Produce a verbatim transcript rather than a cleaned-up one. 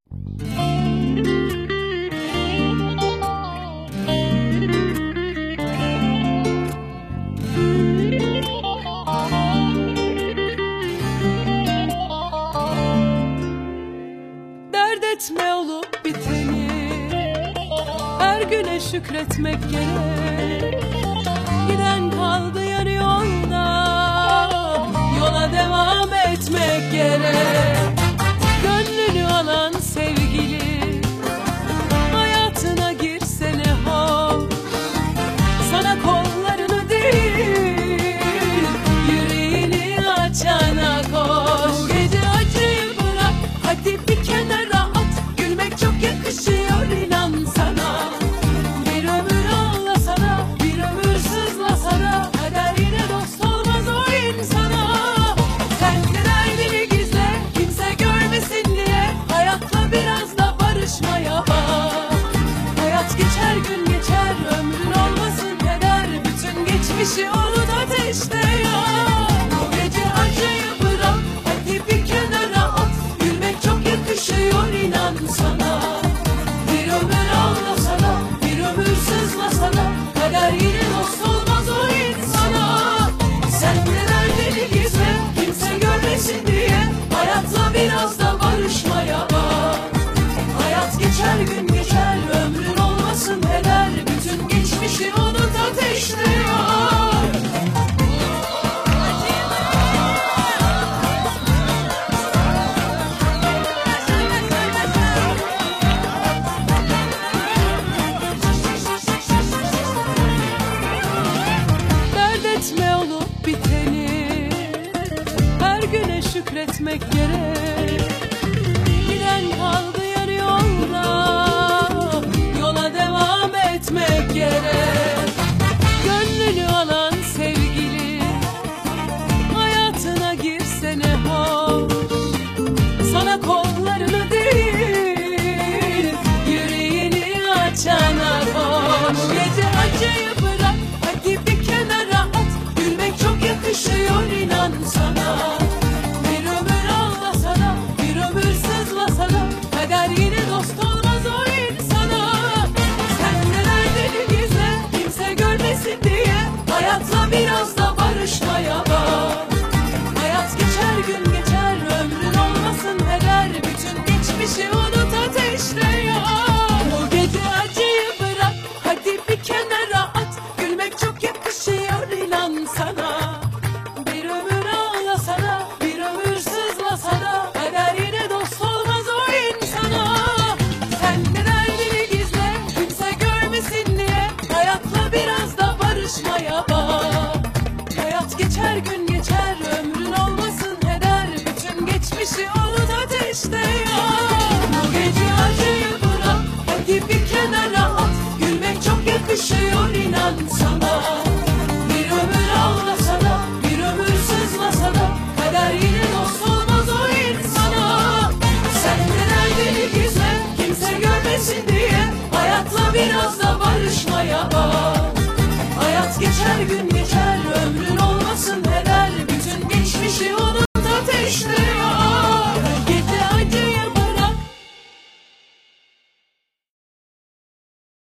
Dert etme olup biteni, her güne şükretmek gerek. Giden kaldı yarı yolda, yola devam etmek gerek. Gönlünü alan sevgili hayatına girsene hoş. Sana kollarını değil, yüreğini açana koş. Bu gece acıyı bırak, hadi bir kenara at. Gülmek çok yakışıyor inan sana. Bir ömür ağlasana, bir ömür sızlasana, kader yine dost olmaz o insana. Sen de derdini gizle, kimse görmesin diye, hayatla biraz da barışmaya bak. Hayat geçer gün geçer, ömrün olmasın keder, bütün geçmişi unut ateşte ya. Bu gece acıyı bırak, hadi bir kenara at. Gülmek çok yakışıyor inan sana. Bir ömür ağlasana, bir ömür sızlasana, kader yine dost olmaz o insana. Sen de derdini gizle, kimse görmesin diye, hayatla biraz da barışmaya bak. Hayat geçer gün geçer, ömrün olmasın heder, bütün geçmişi unut ateşte ya. Dert etme olup biteni, her güne şükretmek gerek. Giden kaldı yarı yolda, yola devam etmek gerek. Gönlünü alan sevgili hayatına girsene hoş. Sana kollarını